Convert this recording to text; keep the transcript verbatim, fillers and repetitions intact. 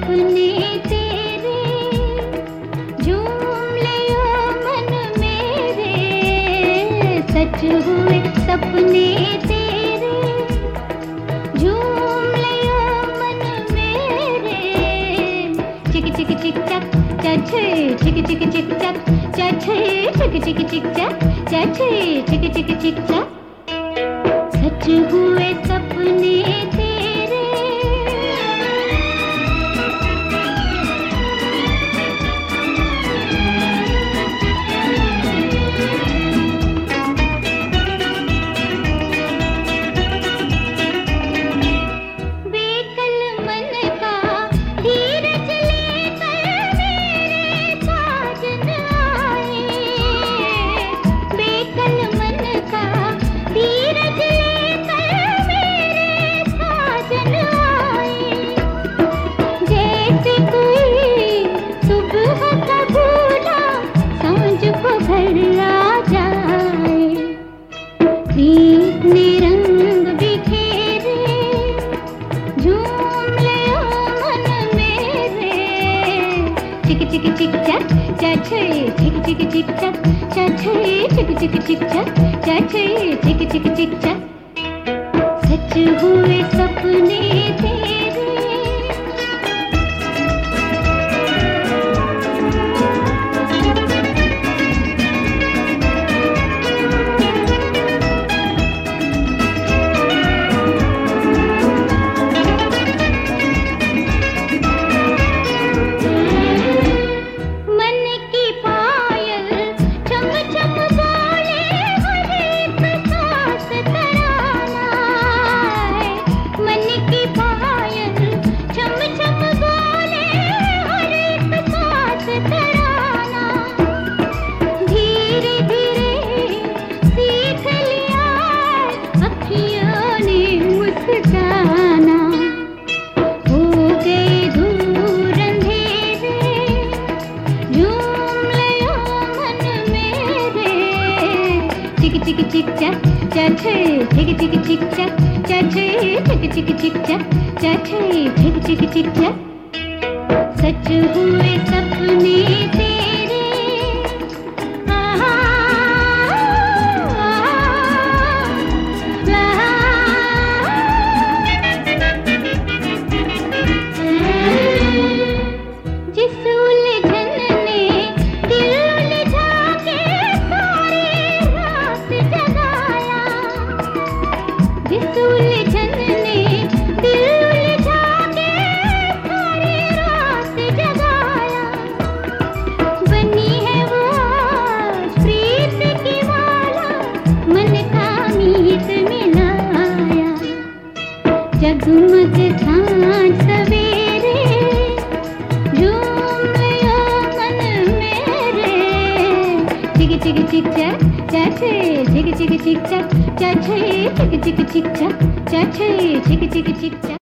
सपने तेरे झूम लियो मन मेरे, सच हुए सपने तेरे झूम लियो मन मेरे। चिक चिक चिक चक चछे चिक चिक चिक चक चछे चिक चिक चिक चक चछे चिक चिक चिक चक। सच हुए सपने तेरे। बेकल मन का धीरज लेकर मेरे साजन आए, बेकल मन का धीरज ने रंग बिखेरे झूम लियो मन मेरे। चिक चिक चिक चक चछे चिक चिक चिक चक चछे चिक चिक चिक चक चछे चिक चिक चिक चक। सच हुए सपने तेरे। चिक चिक चक चछे चिक चिक चिक चक चछे चिक चिक चिक चक चछे चिक चिक चिक चक। सच हुए सपने तेरे। जिस उलझन ने दिल उलझा के सारी रात जगाया, जिस उलझन ने दिल उलझा के सारी रात जगाया, बनी है वो आज प्रीत की माला, मन का मीत मिलाया। जगमग सांझ सवेरे झूम लियो मन मेरे। चिक चिक चिक चक चछे चिक चिक चिक चक चछे चिक चिक चिक चक चछे चिक चिक चिक चक।